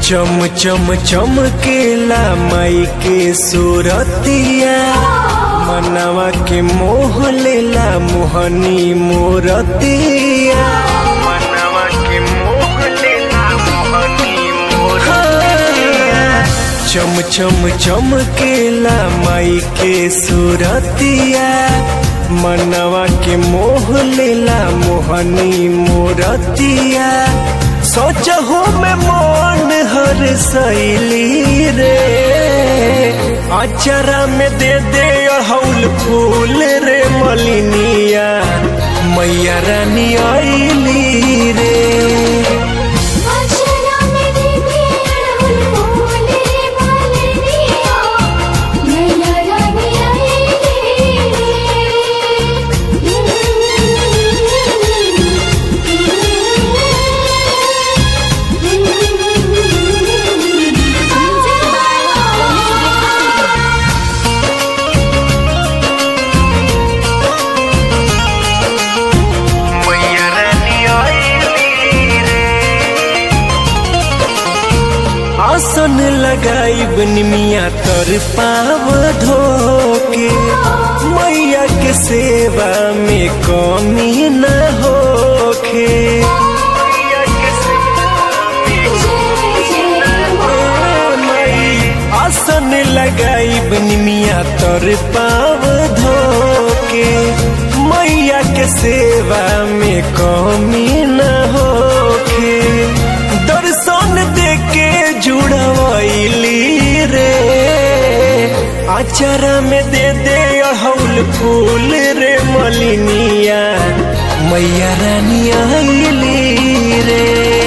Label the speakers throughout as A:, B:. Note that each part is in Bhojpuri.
A: चम चम चमकेला माई के सूरतिया, मनवा के मोह लेला मोहनी मोरतिया, मनवा के मोह लेला मोहनी मोरतिया। चम चम चमकेला माई के सूरतिया, मनवा के मोह लेला मोहनी मोरतिया। सोचहु में मन हर सैली रे, अचरा में दे दे अड़हुल फूल रे मलिनिया, मैया रानी आईली रे। आसन लगाई निमिया तर पाव धोके, मैया के सेवा में कमी न होखे। आसन लगाई निमिया तर पाव धोके, मैया के सेवा में कमी न होखे। दर्शन देके जुड़वैली रे, अचरा में दे दे अड़हुल फूल रे मलिनिया, मैया रानी आईली रे।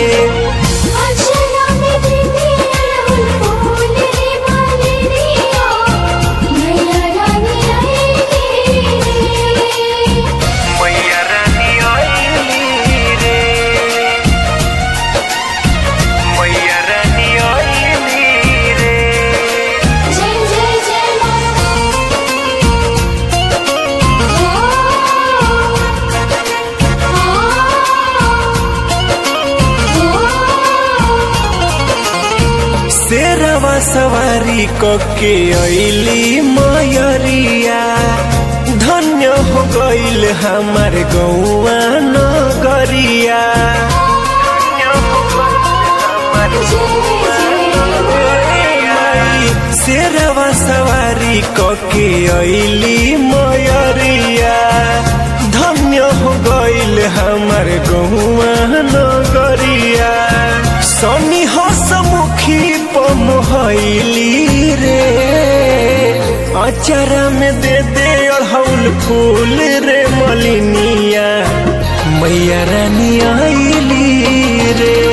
A: शेरवा सवारी कके अइली मयरिया, धन्य हो गइल हमार गौआ नगरिया। शेरवा सवारी कके अइली मयरिया, धन्य हो गइल हमार गौआ नगरिया। सनी हसमुखी पमहैली रे, अचरा में दे दे अड़हुल फूल रे मलिनिया, मैया रानी आईली रे।